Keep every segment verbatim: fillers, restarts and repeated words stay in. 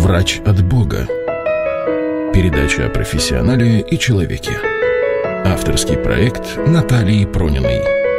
Врач от Бога. Передача о профессионале и человеке. Авторский проект Натальи Прониной.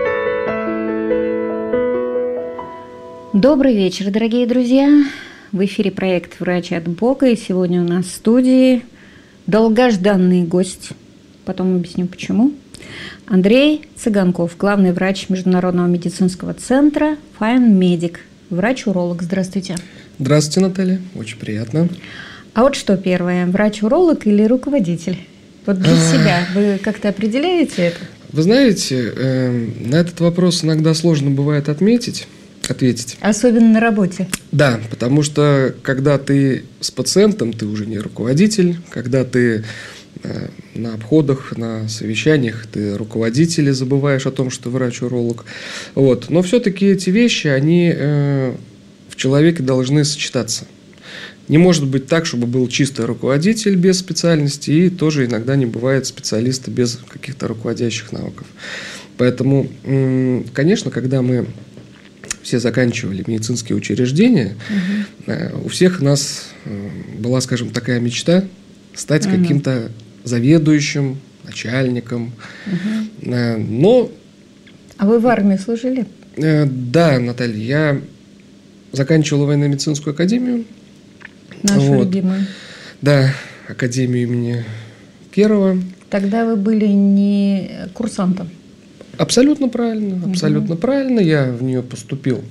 Добрый вечер, дорогие друзья. В эфире проект «Врач от Бога». И сегодня у нас в студии долгожданный гость. Потом объясню, почему. Андрей Цыганков, главный врач Международного медицинского центра «Файн-медик». Врач-уролог. Здравствуйте. Здравствуйте, Наталья. Очень приятно. А вот что первое, врач-уролог или руководитель? Вот для себя вы как-то определяете это? Вы знаете, э, на этот вопрос иногда сложно бывает отметить, ответить. Особенно на работе. Да, потому что когда ты с пациентом, ты уже не руководитель, когда ты э, на обходах, на совещаниях, ты руководитель и забываешь о том, что врач-уролог. Вот. Но все-таки эти вещи, они э, в человеке должны сочетаться. Не может быть так, чтобы был чисто руководитель без специальности, и тоже иногда не бывает специалиста без каких-то руководящих навыков. Поэтому, конечно, когда мы все заканчивали медицинские учреждения, угу. у всех у нас была, скажем, такая мечта стать угу. каким-то заведующим, начальником. Угу. Но... А вы в армии служили? Да, Наталья, я заканчивал военно-медицинскую академию. Нашу вот. любимую. Да, академию имени Кирова. Тогда вы были не курсантом. Абсолютно правильно, абсолютно угу. правильно. Я в нее поступил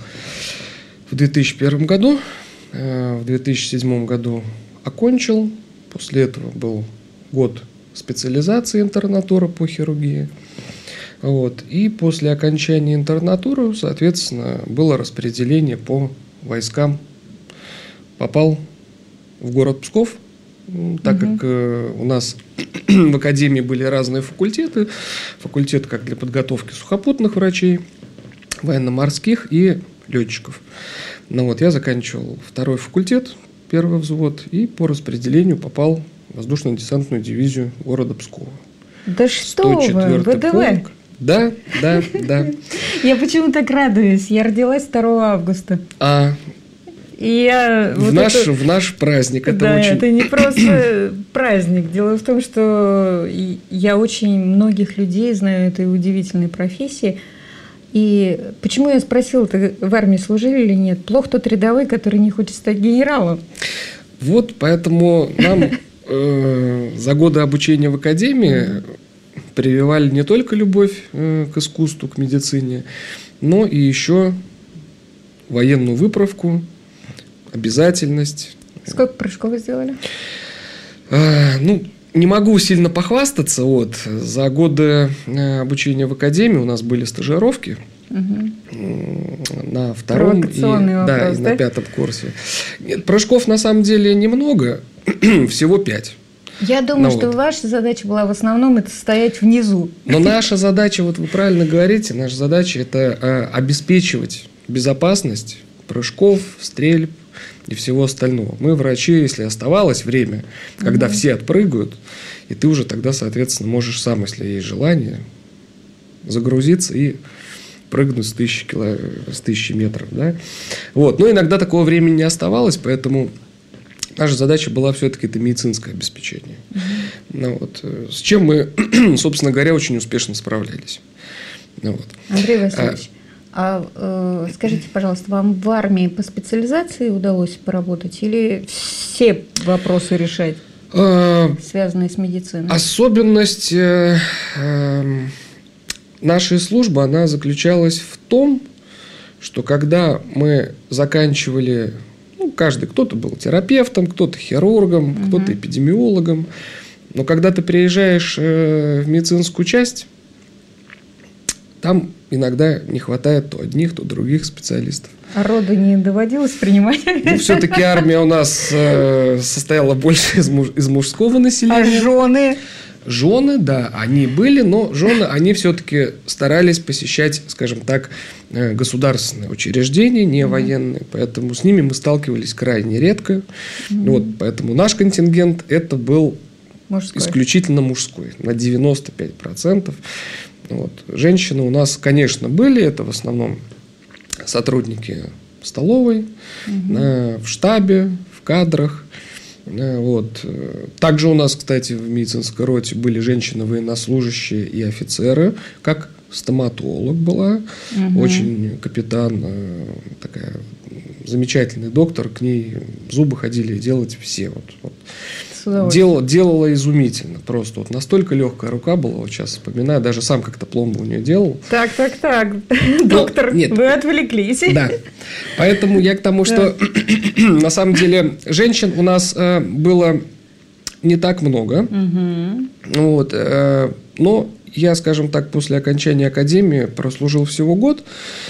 в две тысячи первом году, в две тысячи седьмом году окончил. После этого был год специализации интернатура по хирургии. Вот. И после окончания интернатуры, соответственно, было распределение по войскам. Попал в город Псков, так угу. как э, у нас в академии были разные факультеты. Факультет как для подготовки сухопутных врачей, военно-морских и летчиков. Ну, вот, я заканчивал второй факультет, первый взвод, и по распределению попал в воздушно-десантную дивизию города Пскова. Да что вы, ВДВ? Полк. Да, да, да. Я почему так радуюсь? Я родилась второго августа. А... И я, в, вот наш, это, в наш праздник. Это да, очень... это не просто праздник. Дело в том, что я очень многих людей знаю этой удивительной профессии. И почему я спросила, ты в армии служили или нет? Плох тот рядовой, который не хочет стать генералом. Вот, поэтому нам э, за годы обучения в академии прививали не только любовь э, к искусству, к медицине, но и еще военную выправку, обязательность. Сколько прыжков вы сделали? А, ну, не могу сильно похвастаться. Вот. За годы обучения в академии у нас были стажировки угу. на втором и, вопрос, да, и да? на пятом курсе. Нет, прыжков на самом деле немного, всего пять. Я думаю, ну, что вот. Ваша задача была в основном это стоять внизу. Но наша задача, вот вы правильно говорите, наша задача это а, обеспечивать безопасность прыжков, стрельб и всего остального. Мы, врачи, если оставалось время, когда угу. все отпрыгают, и ты уже тогда, соответственно, можешь сам, если есть желание, загрузиться и прыгнуть с тысячи, кило... с тысячи метров. Да? Вот. Но иногда такого времени не оставалось, поэтому наша задача была все-таки это медицинское обеспечение. Угу. Ну, вот. С чем мы, собственно говоря, очень успешно справлялись. Ну, вот. Андрей Васильевич, а... А э, скажите, пожалуйста, вам в армии по специализации удалось поработать или все вопросы решать, а, связанные с медициной? Особенность э, э, нашей службы, она заключалась в том, что когда мы заканчивали, ну, каждый, кто-то был терапевтом, кто-то хирургом, угу. кто-то эпидемиологом, но когда ты приезжаешь э, в медицинскую часть, там иногда не хватает то одних, то других специалистов. А роды не доводилось принимать? Ну, все-таки армия у нас э, состояла больше из, муж, из мужского населения. А жены? Жены, да, они были, но жены, они все-таки старались посещать, скажем так, государственные учреждения, не mm-hmm. военные. Поэтому с ними мы сталкивались крайне редко. Mm-hmm. Вот, поэтому наш контингент это был мужской. Исключительно мужской, на девяносто пять процентов. Вот. Женщины у нас, конечно, были, это в основном сотрудники столовой, угу. в штабе, в кадрах. Вот. Также у нас, кстати, в медицинской роте были женщины-военнослужащие и офицеры, как стоматолог была, угу. очень капитан, такая замечательный доктор, к ней зубы ходили делать все. Вот, вот. Дел, делала изумительно просто. Вот настолько легкая рука была, вот сейчас вспоминаю, даже сам как-то пломбу у нее делал. Так, так, так, доктор, нет, вы отвлеклись. Да, поэтому я к тому, что на самом деле женщин у нас было не так много, вот, но я, скажем так, после окончания академии прослужил всего год.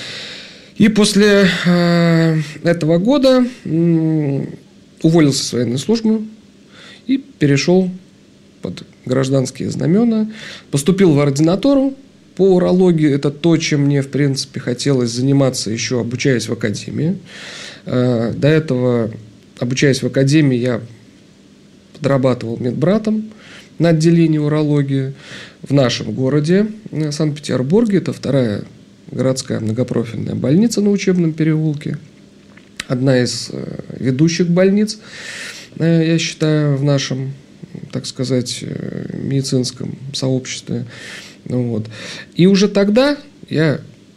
И после э, этого года э, уволился с военной службы и перешел под гражданские знамена. Поступил в ординатуру по урологии. Это то, чем мне, в принципе, хотелось заниматься, еще обучаясь в академии. Э, до этого, обучаясь в академии, я подрабатывал медбратом на отделении урологии в нашем городе, в Санкт-Петербурге. Это вторая городская многопрофильная больница на Учебном переулке. Одна из ведущих больниц, я считаю, в нашем, так сказать, медицинском сообществе. Вот. И уже тогда я,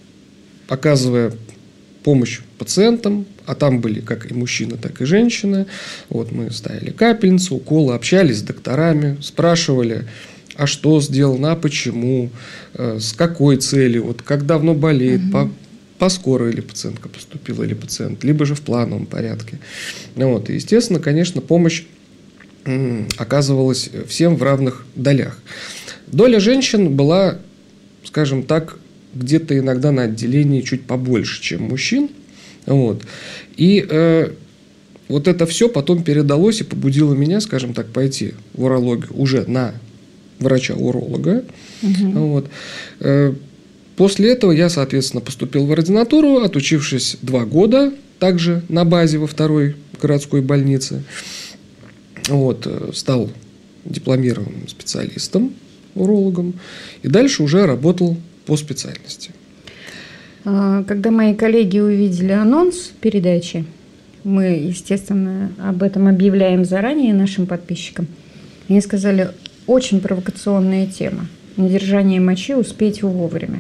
оказывая помощь пациентам, а там были как и мужчины, так и женщины, вот мы ставили капельницу, уколы, общались с докторами, спрашивали, а что сделано, а почему, э, с какой целью, вот как давно болеет, угу. по, по скорой ли пациентка поступила или пациент, либо же в плановом порядке. Вот. И, естественно, конечно, помощь э, оказывалась всем в равных долях. Доля женщин была, скажем так, где-то иногда на отделении чуть побольше, чем мужчин. Вот. И э, вот это все потом передалось и побудило меня, скажем так, пойти в урологию уже на врача-уролога. Угу. Вот. После этого я, соответственно, поступил в ординатуру, отучившись два года, также на базе во второй городской больнице. Вот. Стал дипломированным специалистом, урологом, и дальше уже работал по специальности. Когда мои коллеги увидели анонс передачи, мы, естественно, об этом объявляем заранее нашим подписчикам, они сказали: очень провокационная тема. Недержание мочи, успеть вовремя.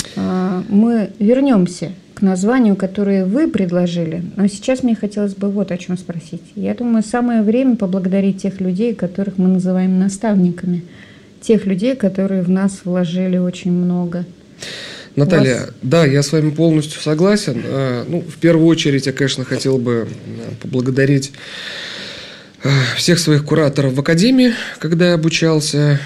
Мы вернемся к названию, которое вы предложили, но сейчас мне хотелось бы вот о чем спросить. Я думаю, самое время поблагодарить тех людей, которых мы называем наставниками, тех людей, которые в нас вложили очень много. Наталья, вас... да, я с вами полностью согласен. Ну, в первую очередь я, конечно, хотел бы поблагодарить всех своих кураторов в академии, когда я обучался.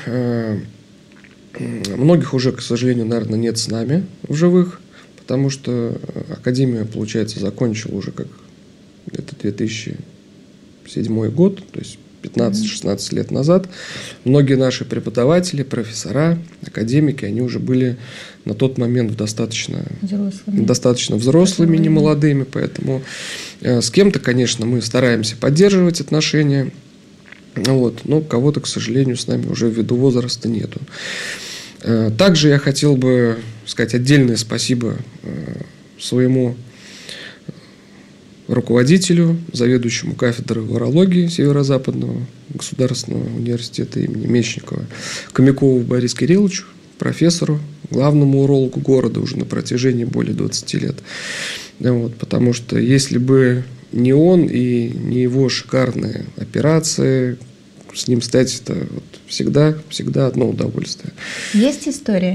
Многих уже, к сожалению, наверное, нет с нами в живых, потому что академию, получается, закончил уже как где-то две тысячи седьмой год, то есть пятнадцать-шестнадцать лет назад. Многие наши преподаватели, профессора, академики, они уже были на тот момент достаточно взрослыми, достаточно взрослыми, не молодыми, поэтому э, с кем-то, конечно, мы стараемся поддерживать отношения, вот, но кого-то, к сожалению, с нами уже ввиду возраста нету. Э, также я хотел бы сказать отдельное спасибо э, своему руководителю, заведующему кафедрой урологии Северо-Западного государственного университета имени Мечникова Хомякову Борису Кирилловичу, профессору, главному урологу города уже на протяжении более двадцати лет. Вот, потому что если бы не он и не его шикарные операции, с ним стать это вот всегда, всегда одно удовольствие. Есть история?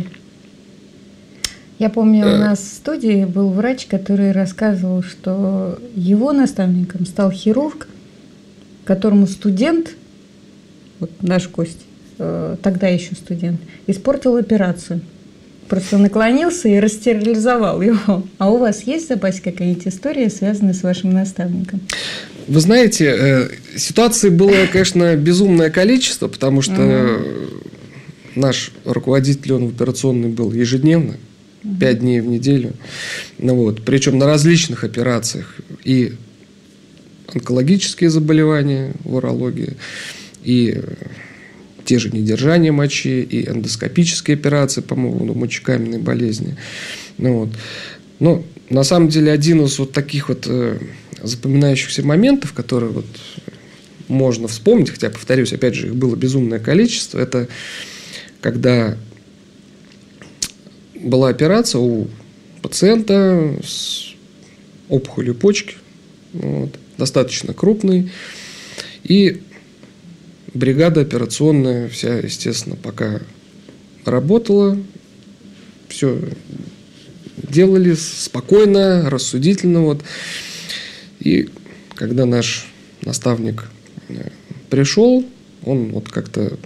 Я помню, у нас в студии был врач, который рассказывал, что его наставником стал хирург, которому студент, вот наш гость, тогда еще студент, испортил операцию. Просто наклонился и растерилизовал его. А у вас есть в запасе какая-нибудь история, связанная с вашим наставником? Вы знаете, ситуаций было, конечно, безумное количество, потому что угу. наш руководитель, он в операционной был ежедневно. Пять дней в неделю. Ну, вот. Причем на различных операциях. И онкологические заболевания в урологии, и те же недержания мочи, и эндоскопические операции по поводу мочекаменной болезни. Ну, вот. Но на самом деле один из вот таких вот э, запоминающихся моментов, которые вот можно вспомнить, хотя, повторюсь, опять же, их было безумное количество, это когда была операция у пациента с опухолью почки, вот, достаточно крупной, и бригада операционная вся, естественно, пока работала, все делали спокойно, рассудительно. Вот. И когда наш наставник пришел, он вот как-то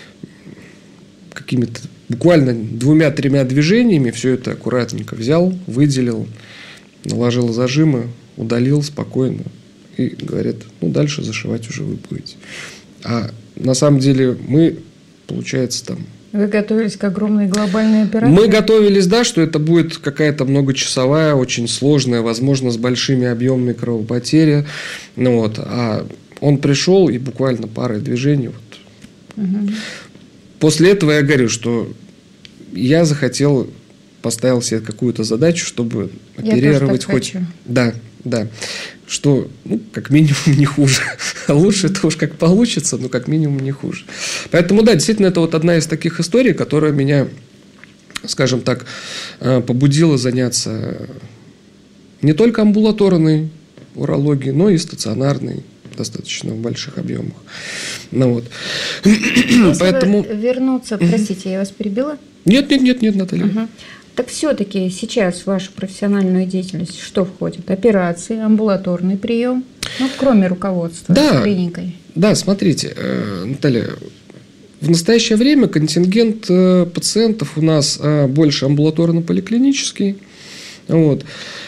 какими-то буквально двумя-тремя движениями все это аккуратненько взял, выделил, наложил зажимы, удалил спокойно и говорит, ну, дальше зашивать уже вы будете. А на самом деле мы, получается, там... Вы готовились к огромной глобальной операции? Мы готовились, да, что это будет какая-то многочасовая, очень сложная, возможно, с большими объемами кровопотери. Ну, вот. А он пришел и буквально парой движений. Вот. Угу. После этого я говорю, что я захотел, поставил себе какую-то задачу, чтобы оперировать хоть... Хочу. Да, да. Что, ну, как минимум, не хуже. А лучше это уж как получится, но как минимум не хуже. Поэтому, да, действительно, это вот одна из таких историй, которая меня, скажем так, побудила заняться не только амбулаторной урологией, но и стационарной, достаточно в больших объемах. Ну, вот. Поэтому... вернуться, простите, я вас перебила? Нет, нет, нет, нет, Наталья. Угу. Так все-таки сейчас в вашу профессиональную деятельность что входит? Операции, амбулаторный прием, ну, кроме руководства да, клиникой. Да, смотрите, Наталья, в настоящее время контингент пациентов у нас больше амбулаторно-поликлинический. Вот.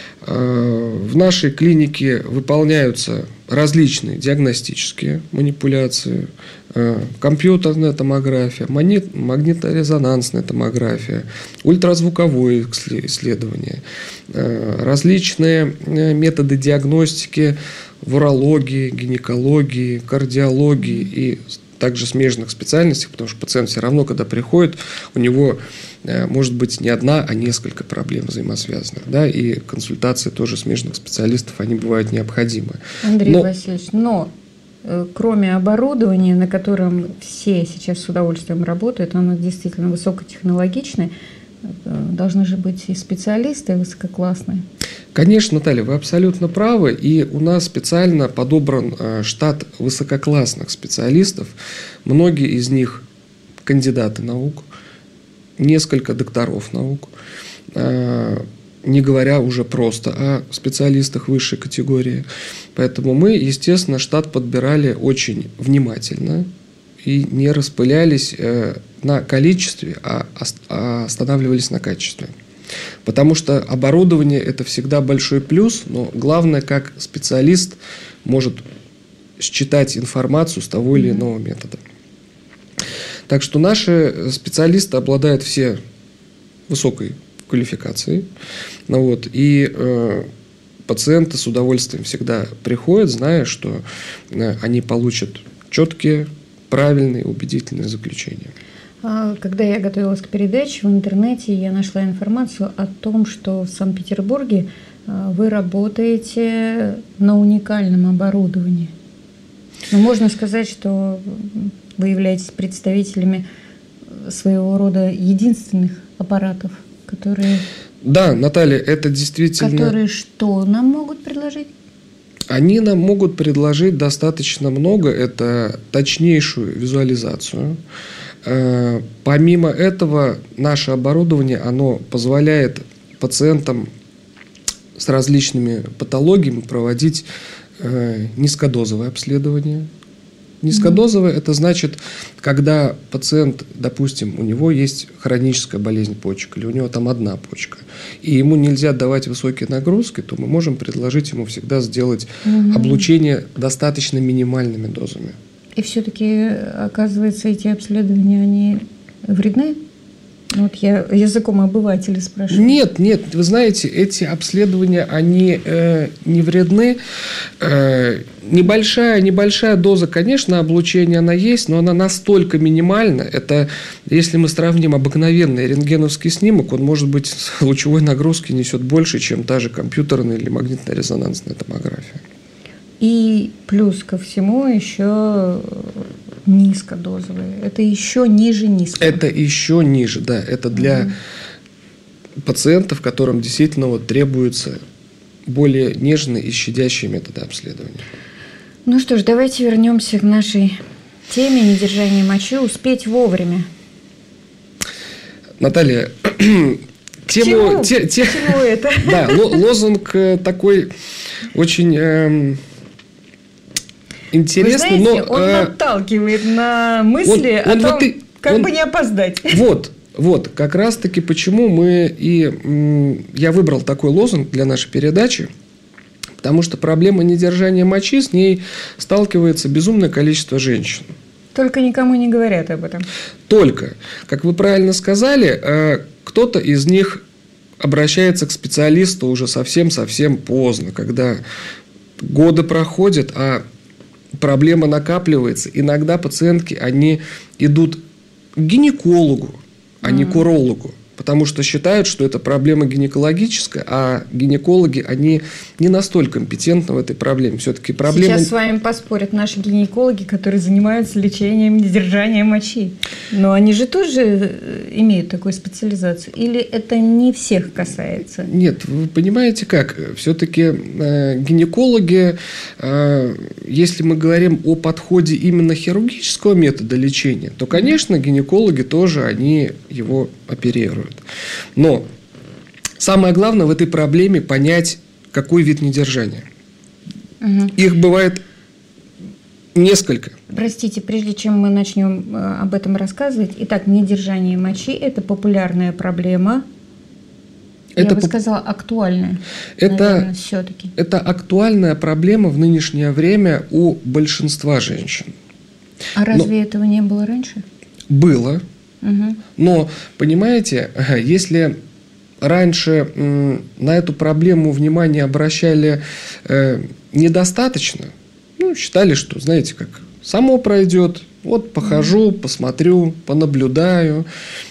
В нашей клинике выполняются различные диагностические манипуляции, компьютерная томография, магнитно-резонансная томография, ультразвуковое исследование, различные методы диагностики в урологии, гинекологии, кардиологии и также смежных специальностях, потому что пациент все равно, когда приходит, у него может быть не одна, а несколько проблем взаимосвязанных. Да, и консультации тоже смежных специалистов, они бывают необходимы. Андрей но... Васильевич, но э, кроме оборудования, на котором все сейчас с удовольствием работают, оно действительно высокотехнологичное, э, должны же быть и специалисты высококлассные. Конечно, Наталья, вы абсолютно правы. И у нас специально подобран э, штат высококлассных специалистов. Многие из них кандидаты наук, несколько докторов наук, не говоря уже просто о специалистах высшей категории. Поэтому мы, естественно, штат подбирали очень внимательно и не распылялись на количестве, а останавливались на качестве. Потому что оборудование – это всегда большой плюс, но главное, как специалист может считать информацию с того или иного метода. Так что наши специалисты обладают все высокой квалификацией. Ну, вот, и э, пациенты с удовольствием всегда приходят, зная, что э, они получат четкие, правильные, убедительные заключения. Когда я готовилась к передаче, в интернете я нашла информацию о том, что в Санкт-Петербурге вы работаете на уникальном оборудовании. Но можно сказать, что вы являетесь представителями своего рода единственных аппаратов, которые... Да, Наталья, это действительно... Которые что нам могут предложить? Они нам могут предложить достаточно много. Это точнейшую визуализацию. Помимо этого, наше оборудование, оно позволяет пациентам с различными патологиями проводить низкодозовое обследование. Низкодозовое – это значит, когда пациент, допустим, у него есть хроническая болезнь почек, или у него там одна почка, и ему нельзя давать высокие нагрузки, то мы можем предложить ему всегда сделать угу. облучение достаточно минимальными дозами. И все-таки, оказывается, эти обследования, они вредны? Вот я языком обывателя спрашиваю. Нет, нет, вы знаете, эти обследования, они э, не вредны. Э, небольшая, небольшая доза, конечно, облучения она есть, но она настолько минимальна. Это, если мы сравним обыкновенный рентгеновский снимок, он, может быть, лучевой нагрузки несет больше, чем та же компьютерная или магнитно-резонансная томография. И плюс ко всему еще низкодозовые. Это еще ниже низкого. Это еще ниже, да. Это для угу. пациентов, которым действительно вот требуются более нежные и щадящие методы обследования. Ну что ж, давайте вернемся к нашей теме недержания мочи. Успеть вовремя. Наталья, тему... Чему? Те, те, Чему это? Да, лозунг такой очень э, интересный. Вы знаете, но, он э, наталкивает на мысли он, он о том, вот и, как он, бы не опоздать. Вот, вот, как раз-таки почему мы и... М, я выбрал такой лозунг для нашей передачи, потому что проблема недержания мочи, с ней сталкивается безумное количество женщин. Только никому не говорят об этом. Только. Как вы правильно сказали, кто-то из них обращается к специалисту уже совсем-совсем поздно, когда годы проходят, а проблема накапливается. Иногда пациентки, они идут к гинекологу, а не к урологу. Потому что считают, что это проблема гинекологическая, а гинекологи, они не настолько компетентны в этой проблеме. Все-таки проблема... Сейчас с вами поспорят наши гинекологи, которые занимаются лечением недержания мочи. Но они же тоже имеют такую специализацию? Или это не всех касается? Нет, вы понимаете как? Все-таки э, гинекологи, э, если мы говорим о подходе именно хирургического метода лечения, то, конечно, гинекологи тоже, они его оперируют. Но самое главное в этой проблеме понять, какой вид недержания. Угу. Их бывает несколько. Простите, прежде чем мы начнем об этом рассказывать. Итак, недержание мочи – это популярная проблема. Это Я бы поп... сказала, актуальная. Это, наверное, все-таки. Это актуальная проблема в нынешнее время у большинства женщин. А разве Но... этого не было раньше? Было. Угу. Но, понимаете, если раньше м, на эту проблему внимание обращали э, недостаточно, ну, считали, что, знаете, как само пройдет, вот похожу, угу. посмотрю, понаблюдаю.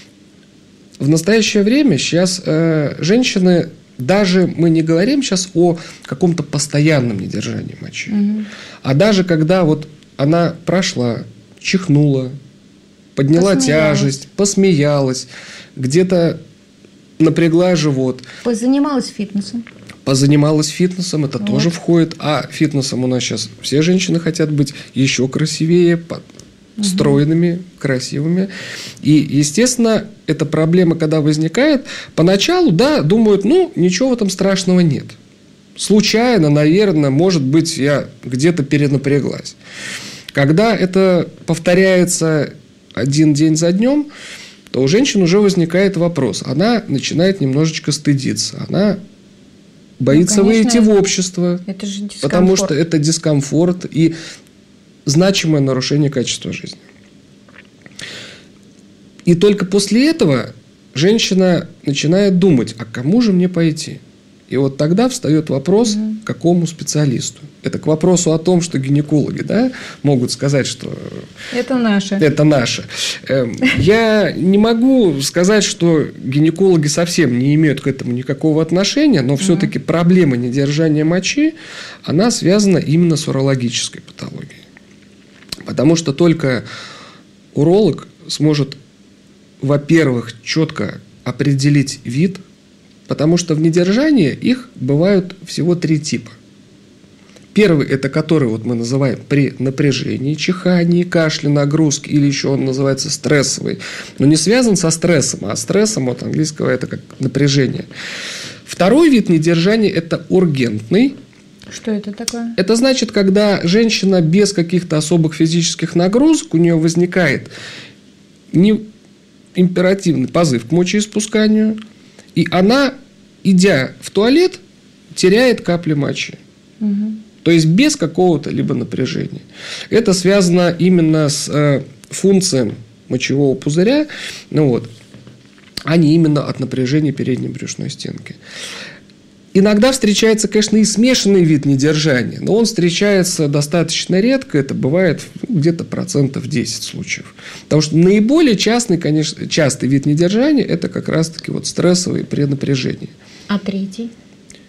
В настоящее время сейчас э, женщины, даже мы не говорим сейчас о каком-то постоянном недержании мочи, угу. а даже когда вот она прошла, чихнула, подняла посмеялась. тяжесть, посмеялась, где-то напрягла живот. Позанималась фитнесом. Позанималась фитнесом, это вот. тоже входит. А фитнесом у нас сейчас все женщины хотят быть еще красивее, угу. стройными, красивыми. И, естественно, эта проблема, когда возникает, поначалу, да, думают, ну, ничего в этом страшного нет. Случайно, наверное, может быть, я где-то перенапряглась. Когда это повторяется один день за днем, то у женщин уже возникает вопрос. Она начинает немножечко стыдиться. Она боится ну, конечно, выйти в общество, это же дискомфорт. Потому что это дискомфорт и значимое нарушение качества жизни. И только после этого женщина начинает думать, а к кому же мне пойти? И вот тогда встает вопрос, угу. к какому специалисту. Это к вопросу о том, что гинекологи, да, могут сказать, что это наше. Это наше. Я не могу сказать, что гинекологи совсем не имеют к этому никакого отношения, но все-таки угу. проблема недержания мочи, она связана именно с урологической патологией. Потому что только уролог сможет, во-первых, четко определить вид. Потому что в недержании их бывают всего три типа. Первый – это который вот мы называем при напряжении, чихании, кашле, нагрузке, или еще он называется стрессовый. Но не связан со стрессом, а стрессом от английского это как напряжение. Второй вид недержания – это ургентный. Что это такое? Это значит, когда женщина без каких-то особых физических нагрузок, у нее возникает не императивный позыв к мочеиспусканию, и она, идя в туалет, теряет капли мочи. Угу. То есть без какого-то либо напряжения. Это связано именно с э, функцией мочевого пузыря, ну вот, а не именно от напряжения передней брюшной стенки. Иногда встречается, конечно, и смешанный вид недержания, но он встречается достаточно редко, это бывает где-то процентов десять случаев. Потому что наиболее частый, конечно, частый вид недержания – это как раз-таки вот стрессовый при напряжении. А третий?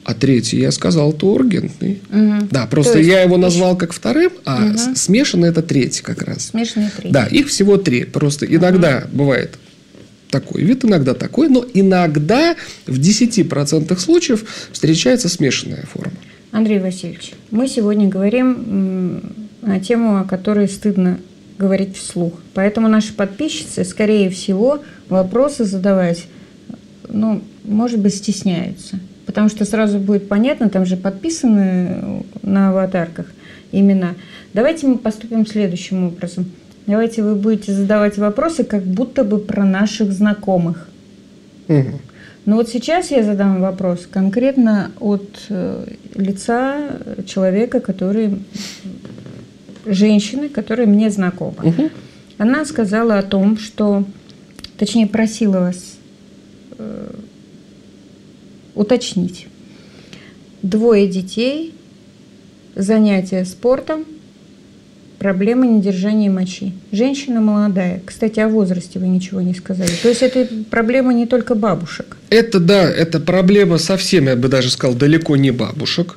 А третий, я сказал, это ургентный. Угу. Да, просто есть, я его назвал как вторым, а угу. смешанный это третий как раз. Смешанный третий. Да, их всего три. Просто угу. иногда бывает такой вид, иногда такой, но иногда в десяти процентах случаев встречается смешанная форма. Андрей Васильевич, мы сегодня говорим на тему, о которой стыдно говорить вслух. Поэтому наши подписчицы, скорее всего, вопросы задавать, ну, может быть, стесняются. Потому что сразу будет понятно, там же подписаны на аватарках имена. Давайте мы поступим следующим образом. Давайте вы будете задавать вопросы, как будто бы про наших знакомых. Угу. Но вот сейчас я задам вопрос конкретно от лица человека, который... женщины, которая мне знакома. Угу. Она сказала о том, что... Точнее, просила вас... Э, уточнить. Двое детей, занятия спортом, проблема недержания мочи. Женщина молодая. Кстати, о возрасте вы ничего не сказали. То есть, это проблема не только бабушек. Это, да, это проблема совсем, я бы даже сказал, далеко не бабушек.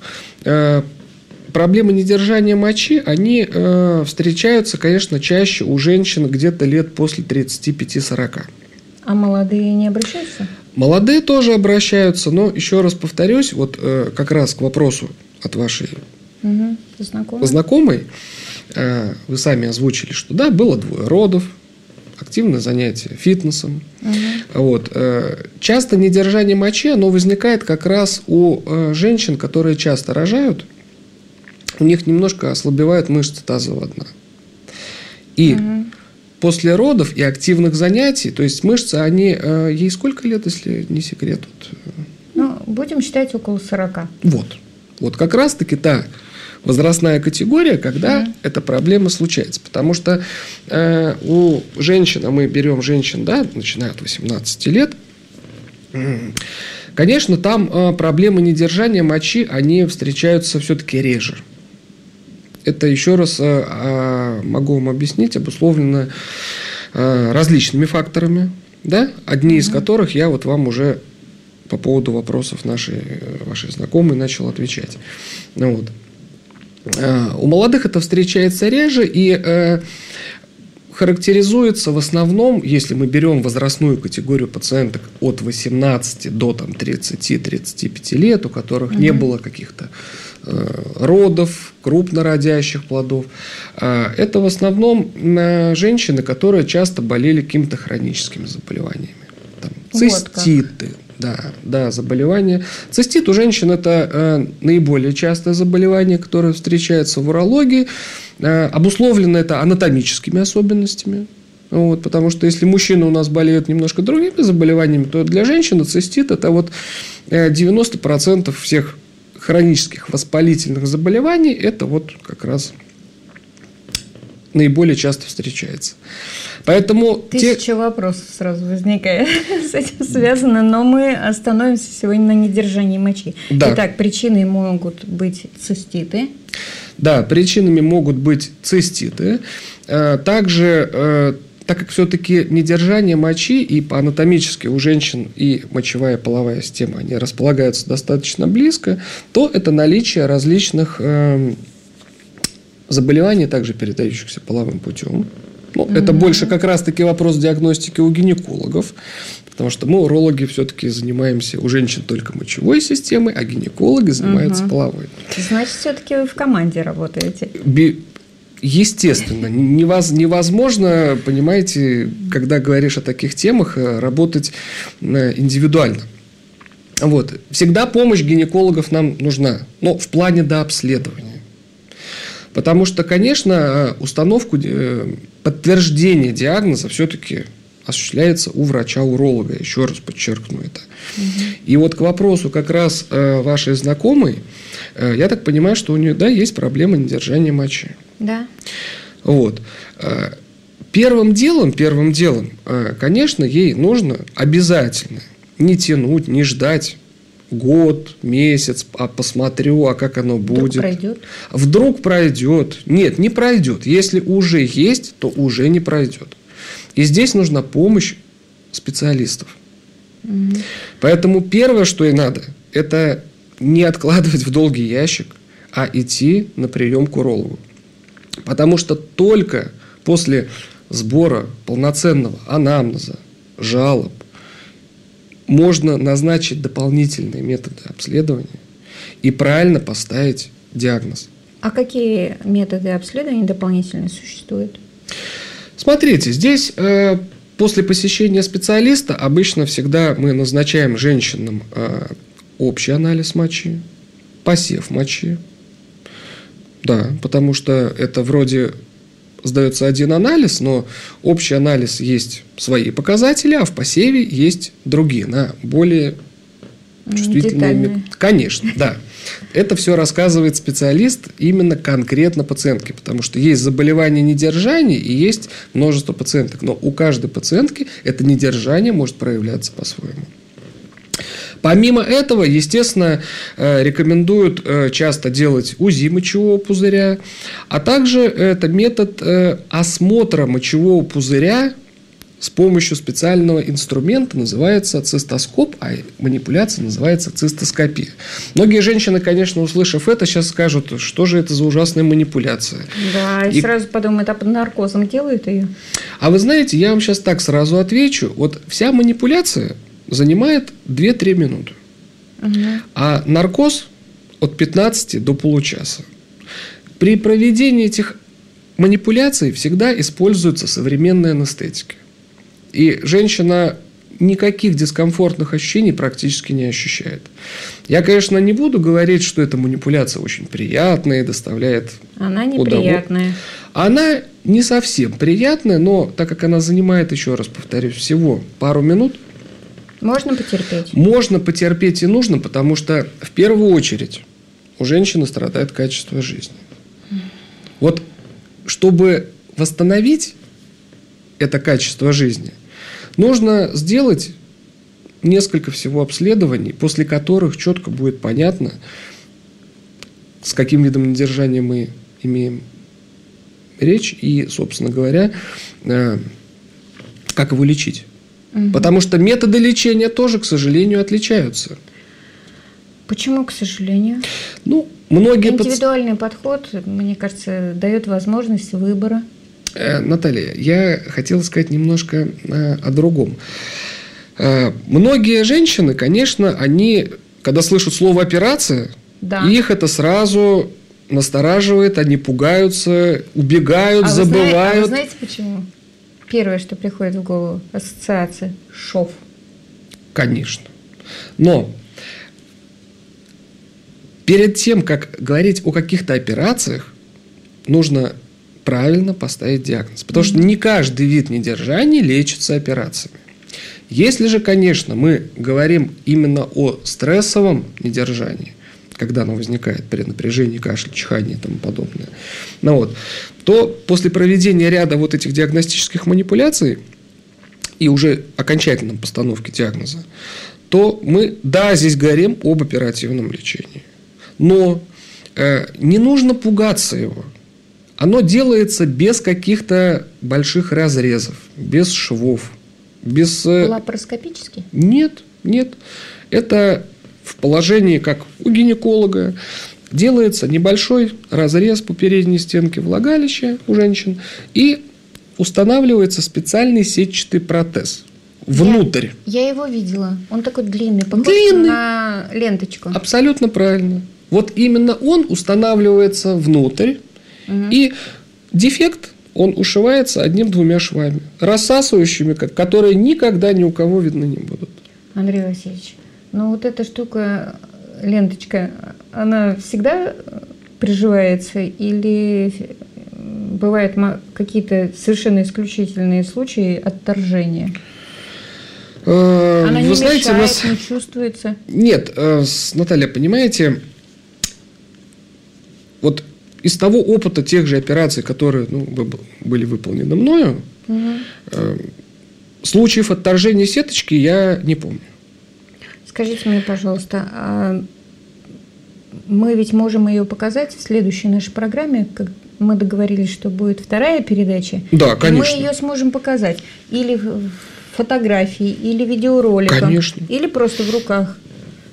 Проблемы недержания мочи, они э, встречаются, конечно, чаще у женщин где-то лет после тридцати пяти сорока. А молодые не обращаются? Молодые тоже обращаются, но еще раз повторюсь, вот э, как раз к вопросу от вашей угу. знакомой, знакомой э, вы сами озвучили, что да, было двое родов, активное занятие фитнесом. Угу. Вот, э, часто недержание мочи, оно возникает как раз у э, женщин, которые часто рожают, у них немножко ослабевают мышцы тазового дна. И угу. после родов и активных занятий, то есть мышцы, они... Э, ей сколько лет, если не секрет? Вот, ну, будем считать около сорока. Вот. Вот как раз-таки та возрастная категория, когда угу. эта проблема случается. Потому что э, у женщин, а мы берем женщин, да, начиная от восемнадцати лет, конечно, там э, проблемы недержания мочи, они встречаются все-таки реже. Это, еще раз э, могу вам объяснить, обусловлено э, различными факторами, да? Одни угу. из которых я вот вам уже по поводу вопросов нашей, вашей знакомой начал отвечать. Вот. Э, у молодых это встречается реже и э, характеризуется в основном, если мы берем возрастную категорию пациенток от восемнадцати до там, тридцати-тридцати пяти лет, у которых угу. не было каких-то родов, крупнородящих плодов. Это в основном женщины, которые часто болели какими-то хроническими заболеваниями. Там, циститы. Вот да, да, заболевания. Цистит у женщин – это наиболее частое заболевание, которое встречается в урологии. Обусловлено это анатомическими особенностями. Вот, потому что если мужчины у нас болеют немножко другими заболеваниями, то для женщины цистит – это вот девяносто процентов всех хронических воспалительных заболеваний, это вот как раз наиболее часто встречается. Поэтому Тысяча те... вопросов сразу возникает с этим связано, но мы остановимся сегодня на недержании мочи. Да. Итак, причиной могут быть циститы. Да, причинами могут быть циститы. Также, так как все-таки недержание мочи и по-анатомически у женщин и мочевая и половая система, они располагаются достаточно близко, то это наличие различных э, заболеваний, также передающихся половым путем. Ну, mm-hmm. Это больше как раз-таки вопрос диагностики у гинекологов, потому что мы, урологи, все-таки занимаемся у женщин только мочевой системой, а гинекологи занимаются mm-hmm. половой. Значит, все-таки вы в команде работаете. Би- Естественно, невозможно, понимаете, когда говоришь о таких темах, работать индивидуально. Вот. Всегда помощь гинекологов нам нужна, но в плане дообследования. Потому что, конечно, установку, подтверждение диагноза все-таки осуществляется у врача-уролога, еще раз подчеркну это. Угу. И вот к вопросу как раз вашей знакомой, я так понимаю, что у нее, да, есть проблема недержания мочи. Да. Вот. Первым делом, первым делом, конечно, ей нужно обязательно не тянуть, не ждать год, месяц, а посмотрю, а как оно будет. Вдруг пройдет. Вдруг пройдет. Нет, не пройдет. Если уже есть, то уже не пройдет. И здесь нужна помощь специалистов. Угу. Поэтому первое, что ей надо, это не откладывать в долгий ящик, а идти на прием к урологу. Потому что только после сбора полноценного анамнеза, жалоб, можно назначить дополнительные методы обследования и правильно поставить диагноз. А какие методы обследования дополнительные существуют? Смотрите, здесь э, после посещения специалиста обычно всегда мы назначаем женщинам э, общий анализ мочи, посев мочи. Да, потому что это вроде сдается один анализ, но общий анализ есть свои показатели, а в посеве есть другие, на более чувствительные. Детальные. Конечно, да. Это все рассказывает специалист именно конкретно пациентке, потому что есть заболевание недержания и есть множество пациенток, но у каждой пациентки это недержание может проявляться по-своему. Помимо этого, естественно, рекомендуют часто делать УЗИ мочевого пузыря, а также это метод осмотра мочевого пузыря с помощью специального инструмента, называется цистоскоп, а манипуляция называется цистоскопия. Многие женщины, конечно, услышав это, сейчас скажут, что же это за ужасная манипуляция. Да, и, и сразу подумают, а под наркозом делают ее? А вы знаете, я вам сейчас так сразу отвечу. Вот вся манипуляция занимает две-три минуты. Угу. А наркоз от пятнадцати до получаса. При проведении этих манипуляций всегда используется современная анестетика. И женщина никаких дискомфортных ощущений практически не ощущает. Я, конечно, не буду говорить, что эта манипуляция очень приятная и доставляет Она неприятная. Она не совсем приятная, но так как она занимает, еще раз повторюсь, всего пару минут, можно потерпеть. Можно потерпеть и нужно, потому что в первую очередь у женщины страдает качество жизни. Вот чтобы восстановить это качество жизни, нужно сделать несколько всего обследований, после которых четко будет понятно, с каким видом недержания мы имеем речь и, собственно говоря, как его лечить. Угу. Потому что методы лечения тоже, к сожалению, отличаются. Почему, к сожалению? Ну, многие Индивидуальный паци... подход, мне кажется, дает возможность выбора. Э, Наталья, я хотел сказать немножко э, о другом. Э, многие женщины, конечно, они, когда слышат слово «операция», да. их это сразу настораживает, они пугаются, убегают, а забывают. Вы знаете, а вы знаете почему? Первое, что приходит в голову, ассоциация – шов. Конечно. Но перед тем, как говорить о каких-то операциях, нужно правильно поставить диагноз. Потому mm-hmm. что не каждый вид недержания лечится операциями. Если же, конечно, мы говорим именно о стрессовом недержании, когда оно возникает при напряжении, кашле, чихании и тому подобное, ну вот, то после проведения ряда вот этих диагностических манипуляций и уже окончательной постановки диагноза, то мы, да, здесь говорим об оперативном лечении. Но э, не нужно пугаться его. Оно делается без каких-то больших разрезов, без швов, без... Лапароскопически? Нет, нет. Это в положении, как у гинеколога, делается небольшой разрез по передней стенке влагалища у женщин и устанавливается специальный сетчатый протез внутрь. Я, я его видела. Он такой длинный, похож длинный. на ленточку. Абсолютно правильно. Вот именно он устанавливается внутрь, угу. и дефект, он ушивается одним-двумя швами, рассасывающими, которые никогда ни у кого видны не будут. Андрей Васильевич, ну вот эта штука, ленточка, она всегда приживается или бывают какие-то совершенно исключительные случаи отторжения? Она не Вы знаете, мешает, нас... не чувствуется? Нет, Наталья, понимаете, вот из того опыта тех же операций, которые ну, были выполнены мною, угу. случаев отторжения сеточки я не помню. Скажите мне, пожалуйста, а мы ведь можем ее показать в следующей нашей программе, как мы договорились, что будет вторая передача. Да, конечно. Мы ее сможем показать или в фотографии, или видеороликом, конечно. Или просто в руках.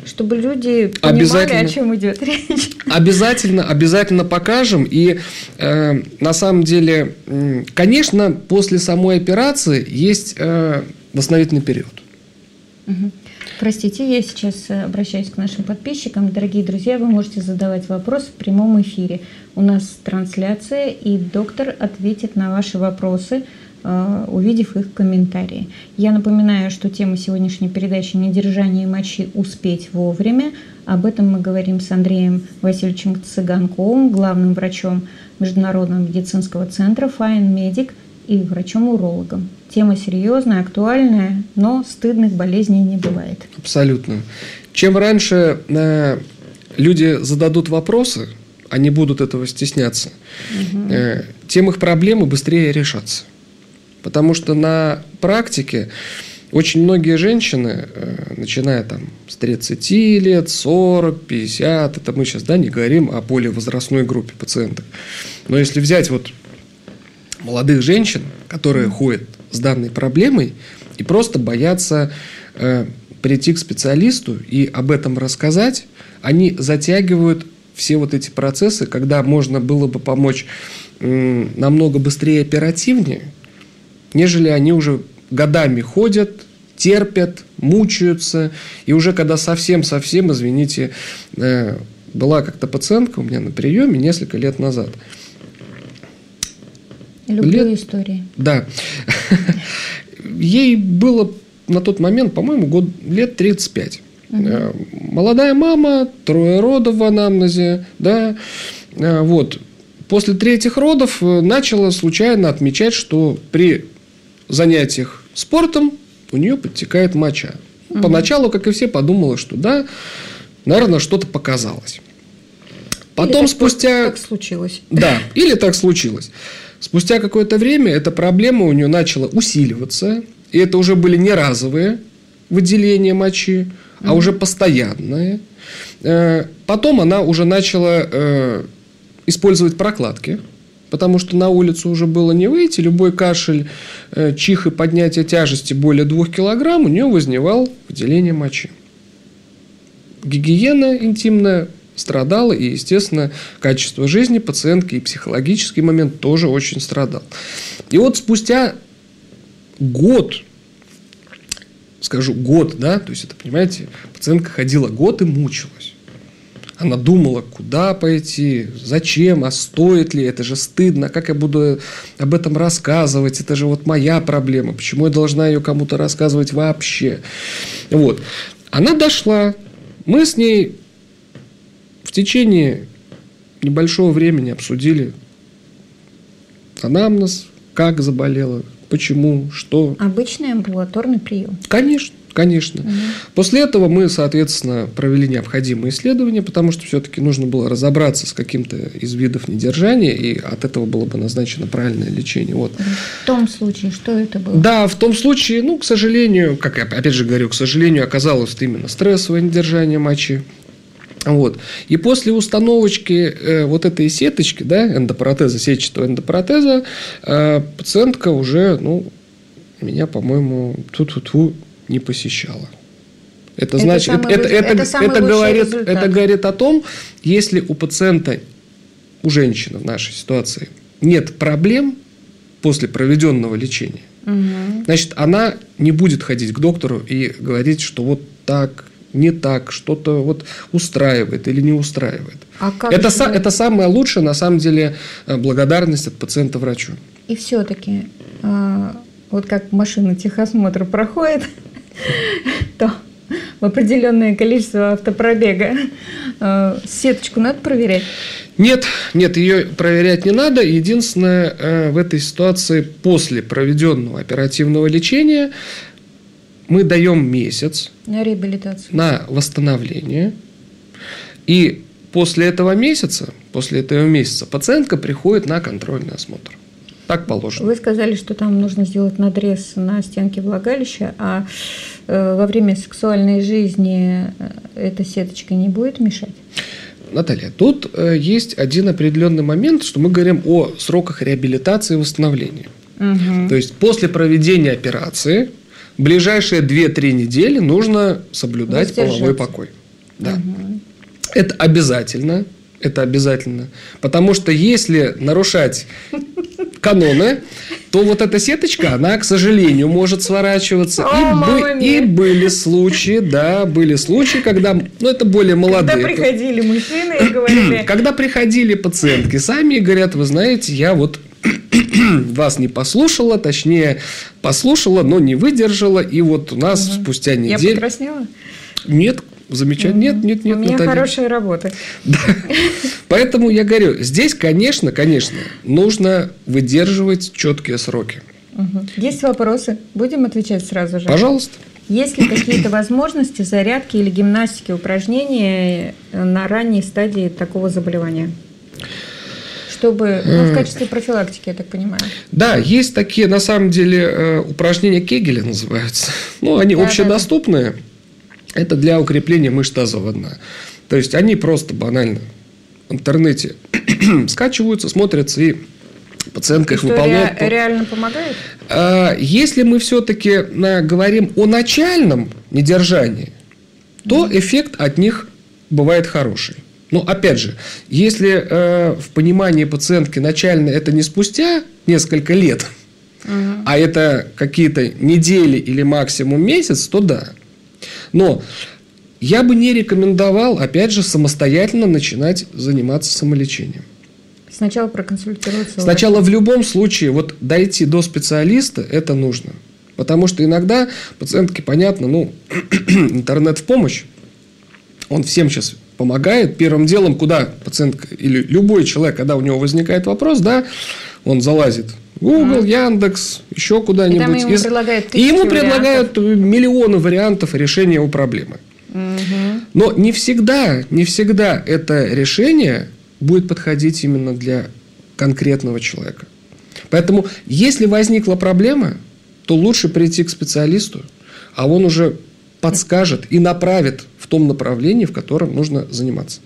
чтобы люди понимали, о чем идет речь. Обязательно, обязательно покажем. И э, на самом деле, конечно, после самой операции есть э, восстановительный период. Угу. Простите, я сейчас обращаюсь к нашим подписчикам. Дорогие друзья, вы можете задавать вопросы в прямом эфире. У нас трансляция, и доктор ответит на ваши вопросы, увидев их комментарии. Я напоминаю, что тема сегодняшней передачи «Недержание мочи. Успеть вовремя». Об этом мы говорим с Андреем Васильевичем Цыганковым, главным врачом Международного медицинского центра Fine Medic и врачом-урологом. Тема серьезная, актуальная, но стыдных болезней не бывает. Абсолютно. Чем раньше э, люди зададут вопросы, они будут этого стесняться, угу. э, тем их проблемы быстрее решатся. Потому что на практике очень многие женщины, э, начиная там с тридцати лет, сорок, пятьдесят, это мы сейчас да, не говорим о более возрастной группе пациентов. Но если взять вот молодых женщин, которые ходят с данной проблемой и просто боятся э, прийти к специалисту и об этом рассказать, они затягивают все вот эти процессы, когда можно было бы помочь э, намного быстрее и оперативнее, нежели они уже годами ходят, терпят, мучаются, и уже когда совсем-совсем, извините, э, была как-то пациентка у меня на приеме несколько лет назад. Люблю лет... истории. Да. Ей было на тот момент, по-моему, год, лет тридцать пять. Угу. Молодая мама, трое родов в анамнезе. Да. Вот. После третьих родов начала случайно отмечать, что при занятиях спортом у нее подтекает моча. Угу. Поначалу, как и все, подумала, что да, наверное, что-то показалось. Потом или спустя... Так случилось. Да, или так случилось. Спустя какое-то время эта проблема у нее начала усиливаться. И это уже были не разовые выделения мочи, а mm-hmm. уже постоянные. Потом она уже начала использовать прокладки, потому что на улицу уже было не выйти. Любой кашель, чих и поднятие тяжести более двух килограмм, у нее возникало выделение мочи. Гигиена интимная страдала, и, естественно, качество жизни пациентки и психологический момент тоже очень страдал. И вот спустя год, скажу год, да, то есть это, понимаете, пациентка ходила год и мучилась. Она думала, куда пойти, зачем, а стоит ли, это же стыдно, как я буду об этом рассказывать, это же вот моя проблема, почему я должна ее кому-то рассказывать вообще. Вот. Она дошла, мы с ней в течение небольшого времени обсудили анамнез, как заболела, почему, что. Обычный амбулаторный прием. Конечно, конечно. Угу. После этого мы, соответственно, провели необходимые исследования, потому что все-таки нужно было разобраться с каким-то из видов недержания, и от этого было бы назначено правильное лечение. Вот. В том случае, что это было? Да, в том случае, ну, к сожалению, как я опять же говорю, к сожалению, оказалось именно стрессовое недержание мочи. Вот. И после установочки э, вот этой сеточки, да, эндопротеза, сетчатого эндопротеза, э, пациентка уже, ну, меня, по-моему, ту-ту-ту не посещала. Это, это значит, это, это, это, это, это, говорит, это говорит о том, если у пациента, у женщины в нашей ситуации нет проблем после проведенного лечения, угу. значит, она не будет ходить к доктору и говорить, что вот так, не так, что-то вот устраивает или не устраивает. А как это, же... са- это самая лучшая, на самом деле, благодарность от пациента врачу. И все-таки, э, вот как машина техосмотра проходит, то в определенное количество автопробега э, сеточку надо проверять? Нет, нет, ее проверять не надо. Единственное, э, в этой ситуации после проведенного оперативного лечения мы даем месяц на реабилитацию, на восстановление. И после этого месяца, после этого месяца пациентка приходит на контрольный осмотр. Так положено. Вы сказали, что там нужно сделать надрез на стенке влагалища, а э, во время сексуальной жизни эта сеточка не будет мешать? Наталья, тут э, есть один определенный момент, что мы говорим о сроках реабилитации и восстановления. Угу. То есть после проведения операции ближайшие две-три недели нужно соблюдать половой покой. Да. Угу. Это обязательно. Это обязательно. Потому что если нарушать каноны, то вот эта сеточка, она, к сожалению, может сворачиваться. О, и, бы, и были случаи, да, были случаи, когда, ну, это более молодые. Когда приходили мужчины и говорили... Когда приходили пациентки сами и говорят, вы знаете, я вот вас не послушала, точнее, послушала, но не выдержала, и вот у нас угу. спустя неделю... Я покраснела? Нет, замечательно. Нет, нет, нет. У меня Наталья. Хорошая работа. Да. Поэтому я говорю, здесь, конечно, конечно, нужно выдерживать четкие сроки. Угу. Есть вопросы? Будем отвечать сразу же? Пожалуйста. Есть ли какие-то возможности зарядки или гимнастики, упражнения на ранней стадии такого заболевания? Чтобы, ну, в качестве профилактики, я так понимаю. Да, есть такие, на самом деле, упражнения Кегеля называются. Ну, они да, общедоступные. Да, да. Это для укрепления мышц тазового дна. То есть, они просто банально в интернете скачиваются, смотрятся, и пациентка их выполняет. Ре- реально помогает? Если мы все-таки говорим о начальном недержании, то эффект от них бывает хороший. Но, опять же, если э, в понимании пациентки начально это не спустя несколько лет, uh-huh. а это какие-то недели или максимум месяц, то да. Но я бы не рекомендовал, опять же, самостоятельно начинать заниматься самолечением. Сначала проконсультироваться. Сначала в любом случае вот дойти до специалиста это нужно. Потому что иногда пациентке понятно, ну, интернет в помощь, он всем сейчас помогает. Первым делом, куда пациентка или любой человек, когда у него возникает вопрос, да, он залазит в Google, mm. Яндекс, еще куда-нибудь. И, там ему предлагают и ему предлагают миллионы вариантов решения его проблемы. Mm-hmm. Но не всегда, не всегда это решение будет подходить именно для конкретного человека. Поэтому, если возникла проблема, то лучше прийти к специалисту, а он уже подскажет и направит в том направлении, в котором нужно заниматься.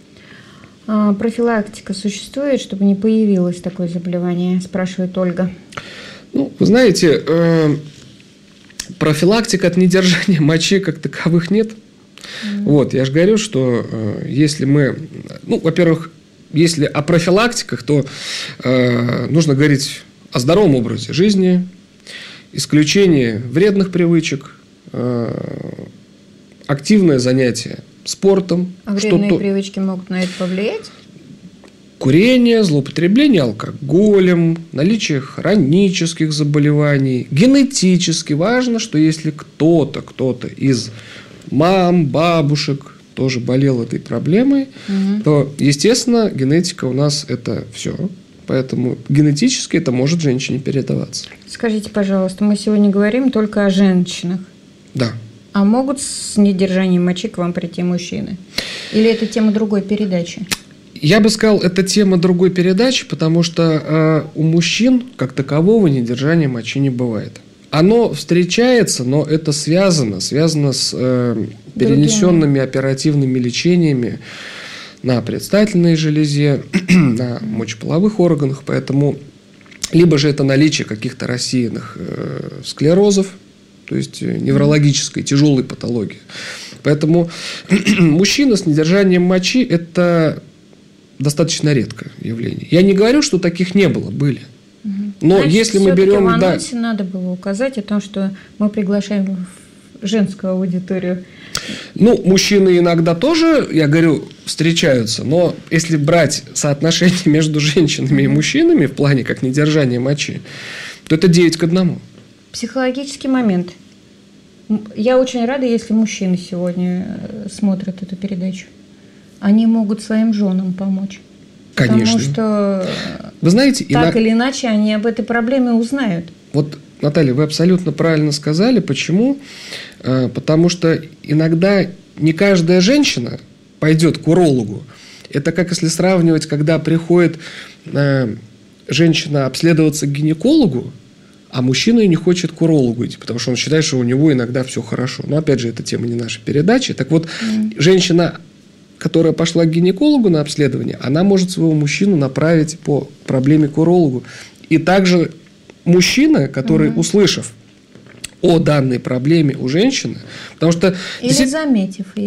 А профилактика существует, чтобы не появилось такое заболевание, спрашивает Ольга. Ну, вы знаете, э, профилактика от недержания мочи как таковых нет. Mm. Вот, я же говорю, что э, если мы, ну, во-первых, если о профилактиках, то э, нужно говорить о здоровом образе жизни, исключении вредных привычек, активное занятие спортом. А вредные что-то... привычки могут на это повлиять? Курение, злоупотребление алкоголем, наличие хронических заболеваний. Генетически важно, что если кто-то, кто-то из мам, бабушек тоже болел этой проблемой, угу. то, естественно, генетика у нас это все. Поэтому генетически это может женщине передаваться. Скажите, пожалуйста, мы сегодня говорим только о женщинах. Да. А могут с недержанием мочи к вам прийти мужчины? Или это тема другой передачи? Я бы сказал, это тема другой передачи, потому что э, у мужчин как такового недержания мочи не бывает. Оно встречается, но это связано, связано с э, перенесенными оперативными лечениями на предстательной железе, на мочеполовых органах. Поэтому либо же это наличие каких-то рассеянных э, склерозов, то есть неврологической тяжелой патологии. Поэтому мужчина с недержанием мочи – это достаточно редкое явление. Я не говорю, что таких не было, были. Но Значит, если мы берем… в анонсе да, надо было указать о том, что мы приглашаем в женскую аудиторию. Ну, мужчины иногда тоже, я говорю, встречаются, но если брать соотношение между женщинами и мужчинами в плане как недержания мочи, то это девять к одному. Психологический момент. Я очень рада, если мужчины сегодня смотрят эту передачу. Они могут своим женам помочь. Конечно. Потому что вы знаете, так иногда... или иначе они об этой проблеме узнают. Вот, Наталья, вы абсолютно правильно сказали. Почему? Потому что иногда не каждая женщина пойдет к урологу. Это как если сравнивать, когда приходит женщина обследоваться к гинекологу, а мужчина не хочет к урологу идти, потому что он считает, что у него иногда все хорошо. Но, опять же, это тема не нашей передачи. Так вот, mm. женщина, которая пошла к гинекологу на обследование, она может своего мужчину направить по проблеме к урологу. И также мужчина, который, mm-hmm. услышав о данной проблеме у женщины, потому что… Или заметив ее.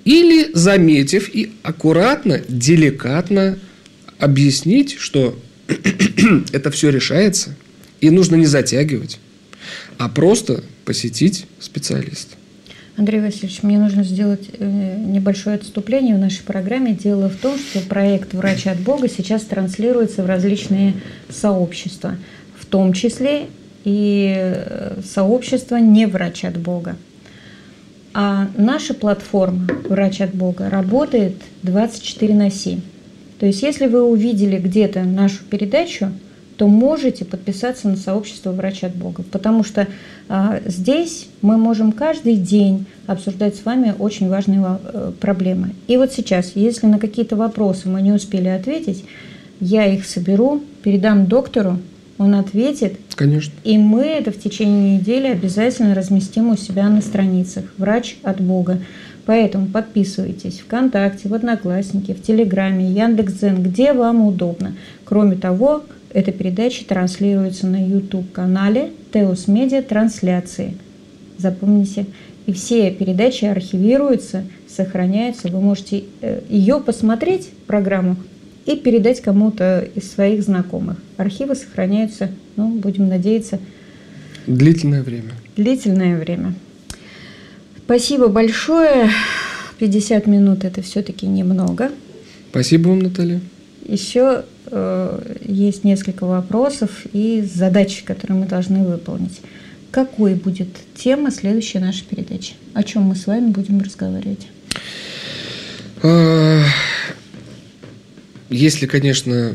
Или, заметив и аккуратно, деликатно объяснить, что это все решается, и нужно не затягивать, а просто посетить специалиста. Андрей Васильевич, мне нужно сделать небольшое отступление в нашей программе. Дело в том, что проект «Врач от Бога» сейчас транслируется в различные сообщества, в том числе и сообщество «Не врач от Бога». А наша платформа «Врач от Бога» работает двадцать четыре на семь. То есть, если вы увидели где-то нашу передачу, то можете подписаться на сообщество «Врач от Бога», потому что а, здесь мы можем каждый день обсуждать с вами очень важные а, проблемы. И вот сейчас, если на какие-то вопросы мы не успели ответить, я их соберу, передам доктору, он ответит. Конечно. И мы это в течение недели обязательно разместим у себя на страницах «Врач от Бога». Поэтому подписывайтесь ВКонтакте, в Одноклассники, в Телеграме, Яндекс.Дзен, где вам удобно. Кроме того, эта передача транслируется на YouTube-канале Теос Медиа Трансляции. Запомните. И все передачи архивируются, сохраняются. Вы можете ее посмотреть, программу, и передать кому-то из своих знакомых. Архивы сохраняются, ну, будем надеяться, длительное время. Длительное время. Спасибо большое. пятьдесят минут – это все-таки немного. Спасибо вам, Наталья. Еще э, есть несколько вопросов и задач, которые мы должны выполнить. Какой будет тема следующей нашей передачи? О чем мы с вами будем разговаривать? Если, конечно,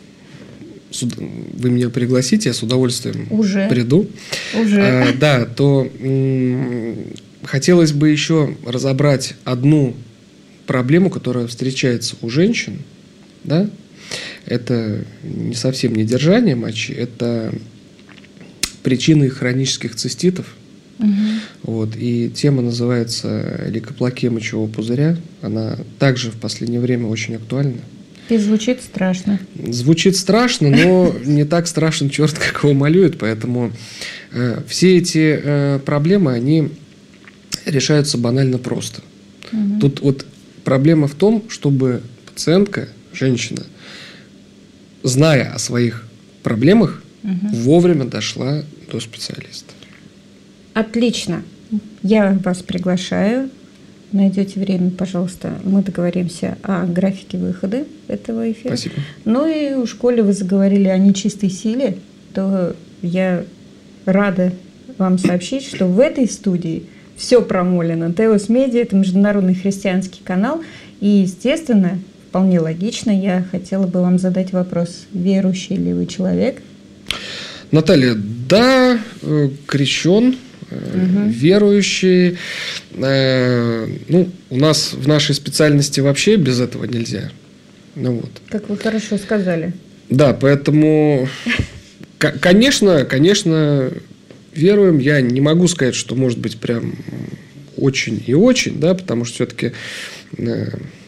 вы меня пригласите, я с удовольствием Уже. приду. Уже. А, да, то м- хотелось бы еще разобрать одну проблему, которая встречается у женщин. Да? Это не совсем недержание мочи, это причины хронических циститов. Угу. Вот, и тема называется лейкоплакия мочевого пузыря. Она также в последнее время очень актуальна. И звучит страшно. Звучит страшно, но не так страшен черт, как его малюют. Поэтому э, все эти э, проблемы, они решаются банально просто. Угу. Тут вот проблема в том, чтобы пациентка, женщина, зная о своих проблемах, угу. вовремя дошла до специалиста. Отлично. Я вас приглашаю. Найдете время, пожалуйста. Мы договоримся о графике выхода этого эфира. Спасибо. Ну и уж коли вы заговорили о нечистой силе, то я рада вам сообщить, что в этой студии все промолено. Теос Медиа – это международный христианский канал. И, естественно, вполне логично, я хотела бы вам задать вопрос. Верующий ли вы человек? Наталья, да, крещен. Угу. Верующие. Э, ну, у нас в нашей специальности вообще без этого нельзя. Ну, вот. Как вы хорошо сказали. Да, поэтому, конечно, конечно, веруем. Я не могу сказать, что может быть прям очень и очень, да, потому что все-таки э,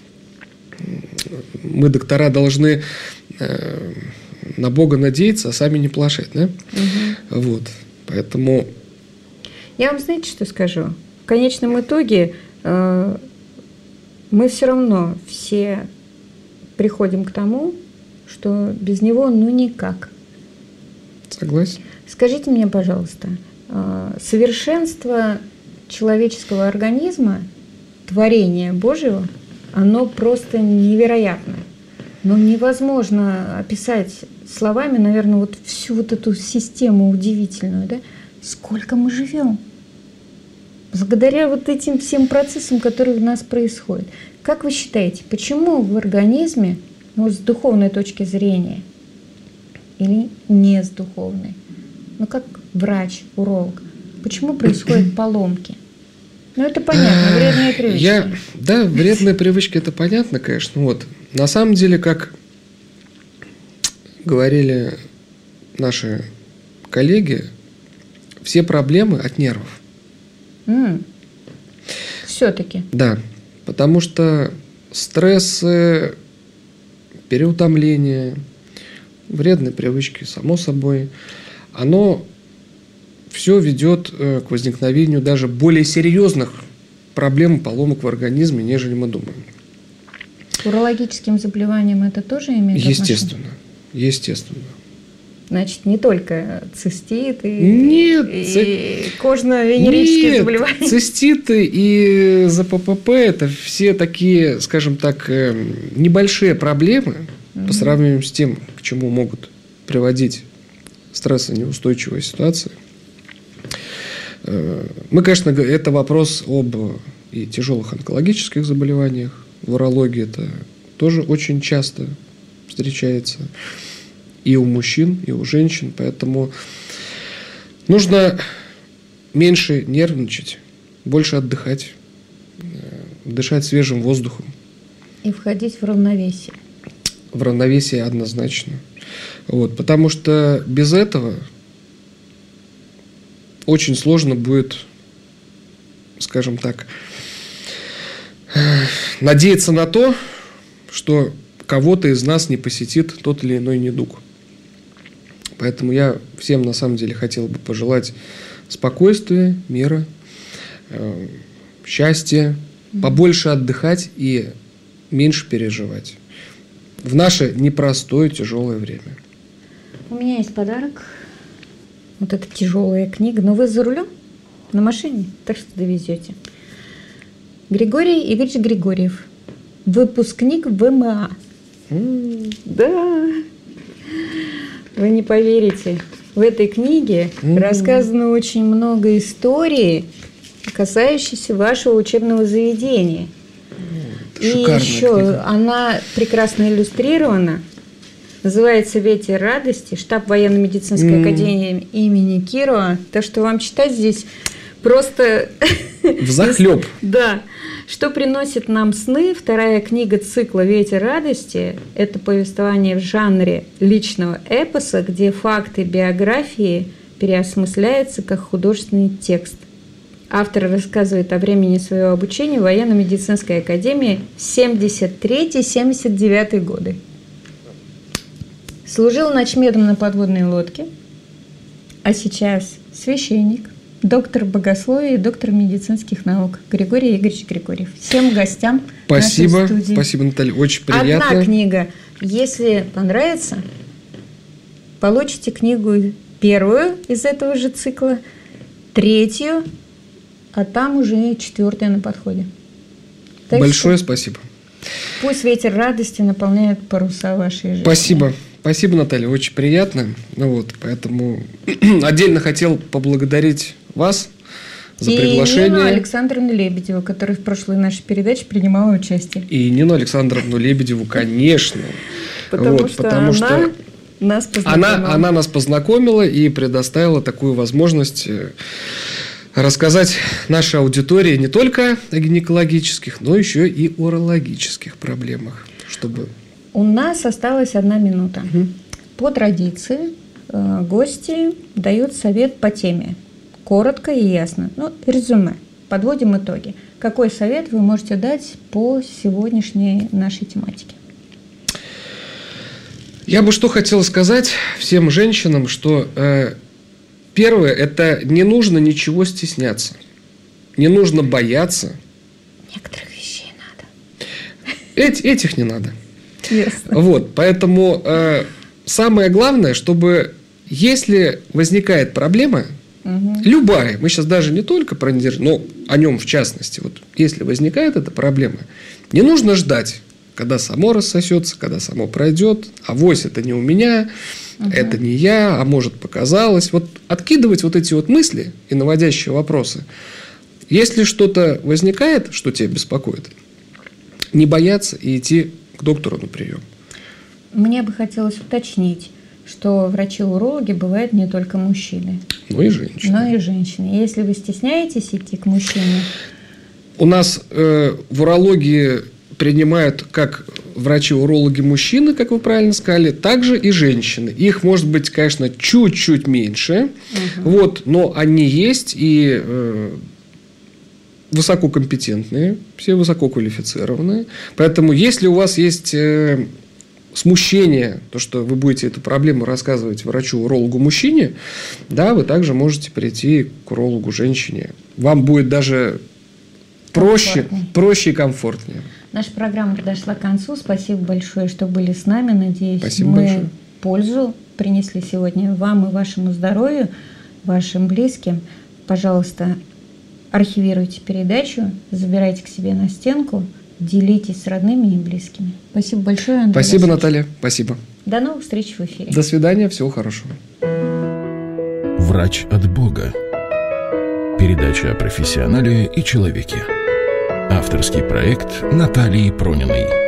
мы, доктора, должны э, на Бога надеяться, а сами не плашать, да? Угу. Вот, поэтому... Я вам, знаете, что скажу? В конечном итоге э, мы все равно все приходим к тому, что без него ну никак. Согласен. Скажите мне, пожалуйста, э, совершенство человеческого организма, творения Божьего, оно просто невероятно. Но невозможно описать словами, наверное, вот всю вот эту систему удивительную, да? Сколько мы живем? Благодаря вот этим всем процессам, которые у нас происходят. Как вы считаете, почему в организме, ну, с духовной точки зрения, или не с духовной, ну, как врач, уролог, почему происходят поломки? Ну, это понятно, вредные привычки. Я, да, вредные привычки, это понятно, конечно. Вот. На самом деле, как говорили наши коллеги, все проблемы от нервов. Mm. Все-таки. Да, потому что стрессы, переутомление, вредные привычки, само собой, оно все ведет к возникновению даже более серьезных проблем поломок в организме, нежели мы думаем. К урологическим заболеваниям это тоже имеет отношение? Естественно. Естественно. Значит, не только цистит и, Нет, и кожно-венерические нет, заболевания. Циститы и ЗППП – это все такие, скажем так, небольшие проблемы mm-hmm. по сравнению с тем, к чему могут приводить стрессонеустойчивые ситуации. Мы, конечно, это вопрос об и тяжелых онкологических заболеваниях. В урологии это тоже очень часто встречается. И у мужчин, и у женщин. Поэтому нужно меньше нервничать, больше отдыхать, дышать свежим воздухом. И входить в равновесие. В равновесие однозначно. Вот, потому что без этого очень сложно будет, скажем так, надеяться на то, что кого-то из нас не посетит тот или иной недуг. Поэтому я всем на самом деле хотел бы пожелать спокойствия, мира, э, счастья, mm-hmm. побольше отдыхать и меньше переживать в наше непростое, тяжелое время. У меня есть подарок. Вот эта тяжелая книга. Но вы за рулем? На машине? Так что довезете. Григорий Игоревич Григорьев. Выпускник ВМА. Mm. Да. Вы не поверите. В этой книге mm. рассказано очень много историй, касающихся вашего учебного заведения. Mm. И еще книга. Она прекрасно иллюстрирована. Называется «Ветер радости», штаб военно-медицинской mm. академии имени Кирова. Так что вам читать здесь просто... Взахлеб. Да. Что приносит нам сны? Вторая книга цикла «Ветер радости» – это повествование в жанре личного эпоса, где факты биографии переосмысляются как художественный текст. Автор рассказывает о времени своего обучения в военно-медицинской академии семьдесят третий — семьдесят девятый годы. Служил начмедом на подводной лодке, а сейчас священник, доктор богословия и доктор медицинских наук Григорий Игоревич Григорьев. Всем гостям спасибо, нашей студии. Спасибо, Наталья, очень приятно. Одна книга. Если понравится, получите книгу первую из этого же цикла, третью, а там уже четвертая на подходе. Так большое спасибо. Пусть ветер радости наполняет паруса вашей жизни. Спасибо. Спасибо, Наталья, очень приятно. Ну вот, поэтому отдельно хотел поблагодарить вас за и приглашение. И Нину Александровну Лебедеву, которая в прошлой нашей передаче принимала участие. И Нину Александровну Лебедеву, конечно. Потому, вот, что, потому она что нас познакомила. Она, она нас познакомила и предоставила такую возможность рассказать нашей аудитории не только о гинекологических, но еще и урологических проблемах, чтобы... У нас осталась одна минута. Угу. По традиции э, гости дают совет по теме. Коротко и ясно. Ну, резюме. Подводим итоги. Какой совет вы можете дать по сегодняшней нашей тематике? Я бы что хотел сказать всем женщинам, что э, первое, это не нужно ничего стесняться. Не нужно бояться. Некоторых вещей надо. Эти, этих не надо. Ясно. Вот, поэтому э, самое главное, чтобы если возникает проблема, угу. любая, мы сейчас даже не только про недержание, но о нем в частности, вот если возникает эта проблема, не нужно ждать, когда само рассосется, когда само пройдет, авось это не у меня, угу. это не я, а может показалось. Вот откидывать вот эти вот мысли и наводящие вопросы. Если что-то возникает, что тебя беспокоит, не бояться и идти к доктору на прием. Мне бы хотелось уточнить, что врачи-урологи бывают не только мужчины. Но и женщины. Но и женщины. Если вы стесняетесь идти к мужчине... У нас э, в урологии принимают как врачи-урологи мужчины, как вы правильно сказали, так же и женщины. Их может быть, конечно, чуть-чуть меньше, угу. вот, но они есть и... Э, высококомпетентные, все высококвалифицированные. Поэтому, если у вас есть э, смущение, то, что вы будете эту проблему рассказывать врачу-урологу-мужчине, да, вы также можете прийти к урологу-женщине. Вам будет даже проще, проще и комфортнее. Наша программа подошла к концу. Спасибо большое, что были с нами. Надеюсь, Спасибо мы большое. пользу принесли сегодня вам и вашему здоровью, вашим близким. Пожалуйста, архивируйте передачу, забирайте к себе на стенку, делитесь с родными и близкими. Спасибо большое, Андрей. Спасибо, Васильевич. Наталья. Спасибо. До новых встреч в эфире. До свидания. Всего хорошего. Врач от Бога. Передача о профессионале и человеке. Авторский проект Натальи Прониной.